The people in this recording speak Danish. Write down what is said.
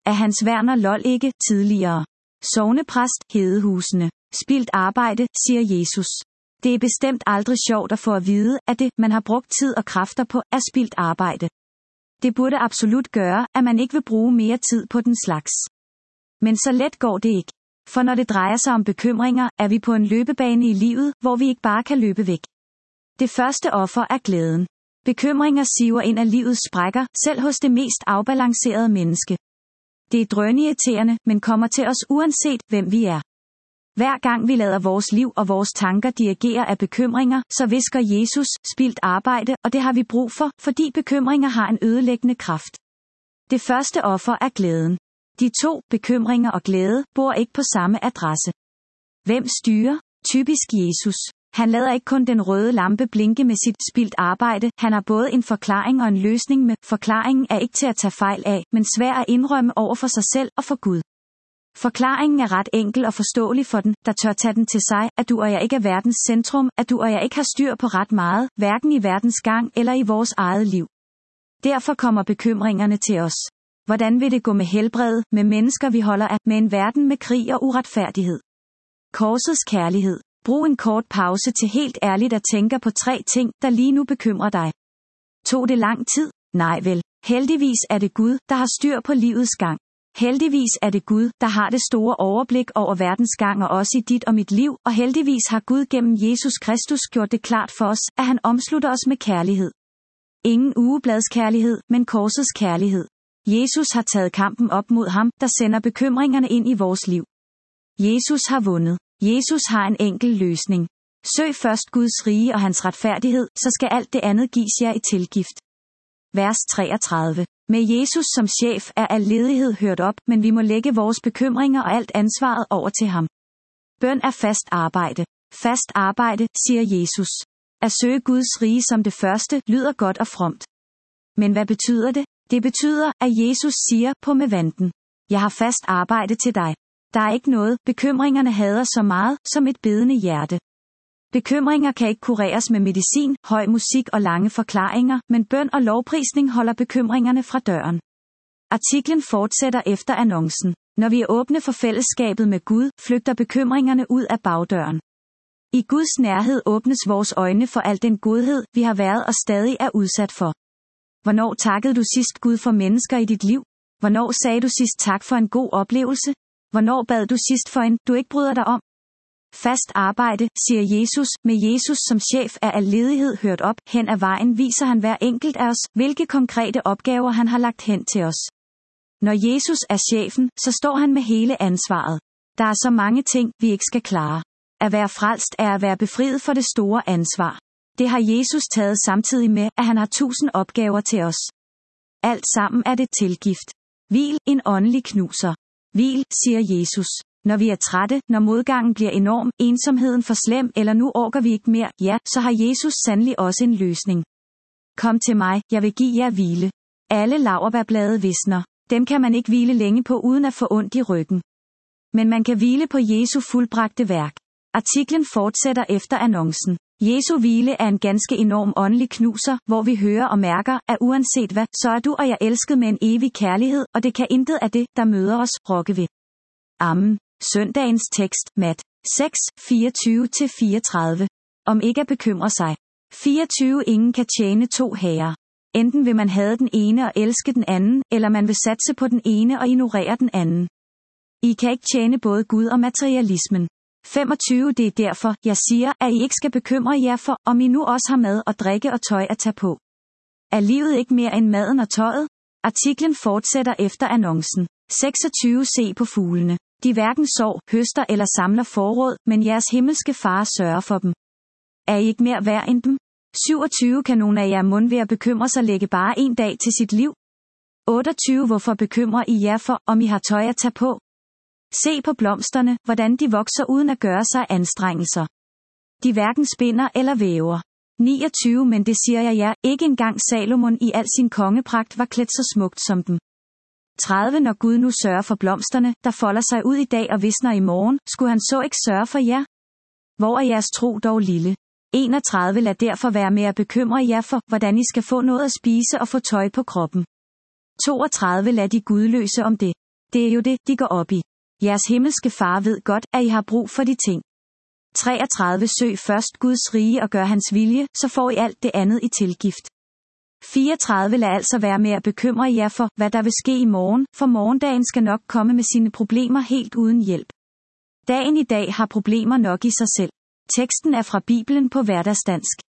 Af Hans Werner Loll ikke, tidligere sognepræst, Hedehusene. Spildt arbejde, siger Jesus. Det er bestemt aldrig sjovt at få at vide, at det, man har brugt tid og kræfter på, er spildt arbejde. Det burde absolut gøre, at man ikke vil bruge mere tid på den slags. Men så let går det ikke. For når det drejer sig om bekymringer, er vi på en løbebane i livet, hvor vi ikke bare kan løbe væk. Det første offer er glæden. Bekymringer siver ind af livets sprækker, selv hos det mest afbalancerede menneske. Det er drønirriterende, men kommer til os uanset, hvem vi er. Hver gang vi lader vores liv og vores tanker dirigere af bekymringer, så visker Jesus, spildt arbejde, og det har vi brug for, fordi bekymringer har en ødelæggende kraft. Det første offer er glæden. De to, bekymringer og glæde, bor ikke på samme adresse. Hvem styrer? Typisk Jesus. Han lader ikke kun den røde lampe blinke med sit spildt arbejde, han har både en forklaring og en løsning med. Forklaringen er ikke til at tage fejl af, men svær at indrømme over for sig selv og for Gud. Forklaringen er ret enkel og forståelig for den, der tør tage den til sig, at du og jeg ikke er verdens centrum, at du og jeg ikke har styr på ret meget, hverken i verdens gang eller i vores eget liv. Derfor kommer bekymringerne til os. Hvordan vil det gå med helbredet, med mennesker vi holder af, med en verden med krig og uretfærdighed? Korsets kærlighed. Brug en kort pause til helt ærligt at tænke på 3 ting, der lige nu bekymrer dig. Tog det lang tid? Nej vel. Heldigvis er det Gud, der har styr på livets gang. Heldigvis er det Gud, der har det store overblik over verdens gang og også i dit og mit liv, og heldigvis har Gud gennem Jesus Kristus gjort det klart for os, at han omslutter os med kærlighed. Ingen ugebladskærlighed, men korsets kærlighed. Jesus har taget kampen op mod ham, der sender bekymringerne ind i vores liv. Jesus har vundet. Jesus har en enkel løsning. Søg først Guds rige og hans retfærdighed, så skal alt det andet gives jer i tilgift. Vers 33. Med Jesus som chef er al ledighed hørt op, men vi må lægge vores bekymringer og alt ansvaret over til ham. Bøn er fast arbejde. Fast arbejde, siger Jesus. At søge Guds rige som det første, lyder godt og fromt. Men hvad betyder det? Det betyder, at Jesus siger på med vanten. Jeg har fast arbejde til dig. Der er ikke noget, bekymringerne hader så meget, som et bedende hjerte. Bekymringer kan ikke kureres med medicin, høj musik og lange forklaringer, men bøn og lovprisning holder bekymringerne fra døren. Artiklen fortsætter efter annoncen. Når vi er åbne for fællesskabet med Gud, flygter bekymringerne ud af bagdøren. I Guds nærhed åbnes vores øjne for al den godhed, vi har været og stadig er udsat for. Hvornår takkede du sidst Gud for mennesker i dit liv? Hvornår sagde du sidst tak for en god oplevelse? Hvornår bad du sidst for en, du ikke bryder dig om? Fast arbejde, siger Jesus. Med Jesus som chef er al ledighed hørt op. Hen ad vejen viser han hver enkelt af os, hvilke konkrete opgaver han har lagt hen til os. Når Jesus er chefen, så står han med hele ansvaret. Der er så mange ting, vi ikke skal klare. At være frelst er at være befriet for det store ansvar. Det har Jesus taget samtidig med, at han har 1000 opgaver til os. Alt sammen er det tilgift. Hvil, en åndelig knuser. Hvil, siger Jesus. Når vi er trætte, når modgangen bliver enorm, ensomheden for slem eller nu orker vi ikke mere, ja, så har Jesus sandelig også en løsning. Kom til mig, jeg vil give jer hvile. Alle laurbærblade visner. Dem kan man ikke hvile længe på uden at få ondt i ryggen. Men man kan hvile på Jesu fuldbragte værk. Artiklen fortsætter efter annoncen. Jesu hvile er en ganske enorm åndelig knuser, hvor vi hører og mærker, at uanset hvad, så er du og jeg elsket med en evig kærlighed, og det kan intet af det, der møder os, rokke ved. Amen. Søndagens tekst, Mat. 6, 24-34. Om ikke at bekymre sig. 24. Ingen kan tjene 2 herrer. Enten vil man hade den ene og elske den anden, eller man vil satse på den ene og ignorere den anden. I kan ikke tjene både Gud og materialismen. 25. Det er derfor, jeg siger, at I ikke skal bekymre jer for, om I nu også har mad og drikke og tøj at tage på. Er livet ikke mere end maden og tøjet? Artiklen fortsætter efter annoncen. 26. Se på fuglene. De hverken sår, høster eller samler forråd, men jeres himmelske far sørger for dem. Er I ikke mere værd end dem? 27. Kan nogen af jer mund ved at bekymre sig lægge bare en dag til sit liv? 28. Hvorfor bekymrer I jer for, om I har tøj at tage på? Se på blomsterne, hvordan de vokser uden at gøre sig anstrengelser. De hverken spinder eller væver. 29. Men det siger jeg jer, ikke engang Salomon i al sin kongepragt var klædt så smukt som dem. 30. Når Gud nu sørger for blomsterne, der folder sig ud i dag og visner i morgen, skulle han så ikke sørge for jer? Hvor er jeres tro dog lille? 31. Lad derfor være med at bekymre jer for, hvordan I skal få noget at spise og få tøj på kroppen. 32. Lad de gudløse om det. Det er jo det, de går op i. Jeres himmelske far ved godt, at I har brug for de ting. 33 Søg først Guds rige og gør hans vilje, så får I alt det andet i tilgift. 34 Lad altså være med at bekymre jer for, hvad der vil ske i morgen, for morgendagen skal nok komme med sine problemer helt uden hjælp. Dagen i dag har problemer nok i sig selv. Teksten er fra Bibelen på hverdagsdansk.